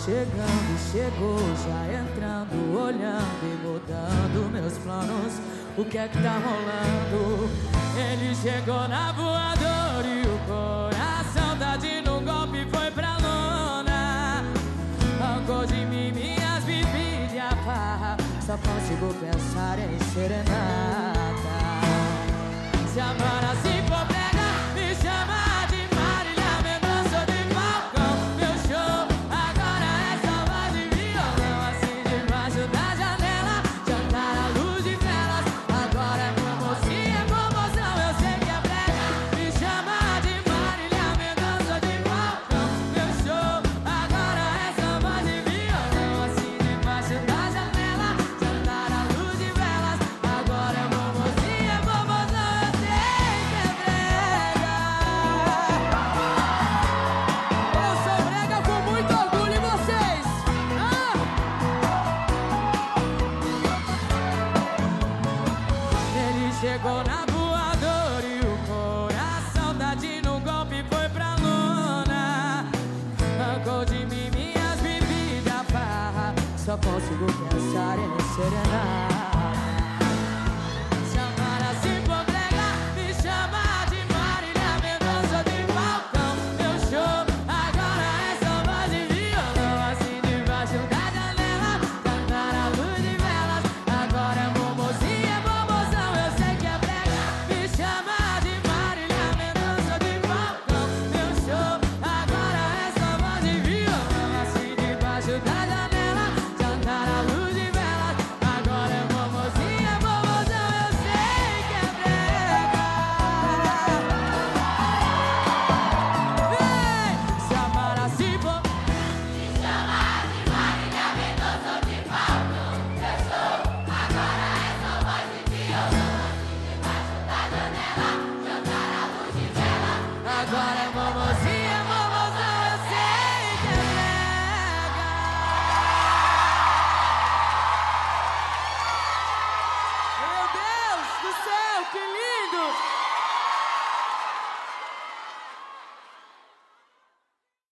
chegando, chegou, já entrando, olhando e mudando meus planos. O que é que tá rolando? Ele chegou na voadora e o coração tá de no golpe, foi pra lona. Arrancou de mim minhas bebidas e a farra, só consigo pensar em serenata. Se amar assim for brega, me chama de Marília Mendonça de Falcão. Meu show agora é só voz e violão, assim debaixo da janela, jantar à luz de velas. Agora é mocinha, é promoção, eu sei que é brega. Me chama de Marília Mendonça de Falcão. Meu show agora é só voz e violão, assim debaixo da janela, jantar à luz de velas. Agora é mocinha, é promoção, eu sei que é brega. Eu sou brega com muito orgulho em vocês. Ele chegou na voadora e o coração tá de no golpe, foi pra lona. Arrancou de mim minhas bebidas, a farra, só consigo pensar em serenar. Se amar assim for brega, me chama de Marília Mendonça de Falcão. Meu show agora é só voz e violão, assim debaixo da janela, cantar à luz de velas. Agora é mocinha, é promoção, eu sei que é brega. Me chama de Marília Mendonça de Falcão. Meu show agora é só voz e violão, assim debaixo da janela, cantar à luz de velas. Agora é mocinha, é promoção, eu sei que é brega. Vem! Se amar assim for, Me chama de Marília Mendonça de Falcão. Meu show agora é só voz e violão, assim debaixo da janela, jantar à luz de vela. agora